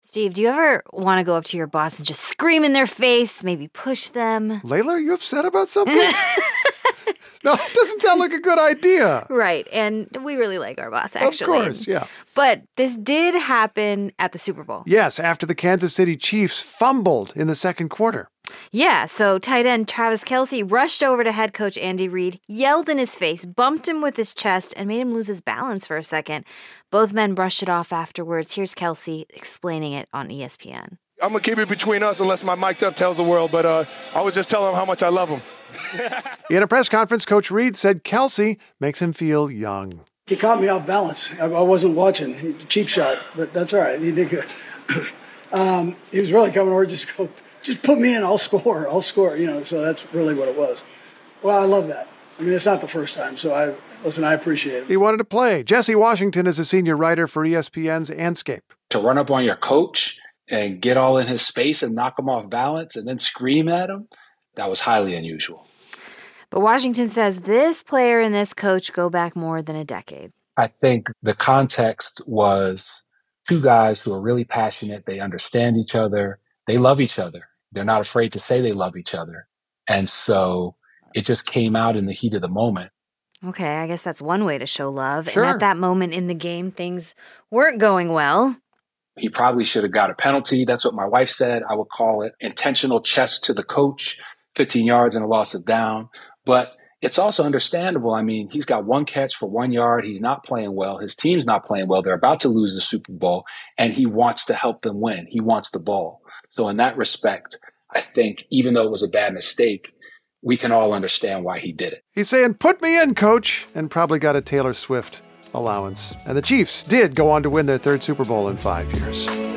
Steve, do you ever want to go up to your boss and just scream in their face, maybe push them? Layla, are you upset about something? No, it doesn't sound like a good idea. Right, and we really like our boss, actually. Of course, yeah. But this did happen at the Super Bowl. Yes, after the Kansas City Chiefs fumbled in the second quarter. Yeah, so tight end Travis Kelce rushed over to head coach Andy Reid, yelled in his face, bumped him with his chest, and made him lose his balance for a second. Both men brushed it off afterwards. Here's Kelce explaining it on ESPN. I'm going to keep it between us unless my mic'd up tells the world, but I was just telling him how much I love him. In a press conference, Coach Reid said Kelce makes him feel young. He caught me off balance. I wasn't watching. Cheap shot, but that's all right. He did good. He was really coming over, just put me in, I'll score, so that's really what it was. Well, I love that. I mean, it's not the first time, so I appreciate it. He wanted to play. Jesse Washington is a senior writer for ESPN's Andscape. To run up on your coach and get all in his space and knock him off balance and then scream at him, that was highly unusual. But Washington says this player and this coach go back more than a decade. I think the context was two guys who are really passionate. They understand each other. They love each other. They're not afraid to say they love each other. And so it just came out in the heat of the moment. Okay, I guess that's one way to show love. Sure. And at that moment in the game, things weren't going well. He probably should have got a penalty. That's what my wife said. I would call it intentional chest to the coach, 15 yards and a loss of down. But it's also understandable. I mean, he's got one catch for 1 yard. He's not playing well. His team's not playing well. They're about to lose the Super Bowl, and he wants to help them win. He wants the ball. So in that respect, I think even though it was a bad mistake, we can all understand why he did it. He's saying, put me in, coach, and probably got a Taylor Swift allowance. And the Chiefs did go on to win their third Super Bowl in 5 years.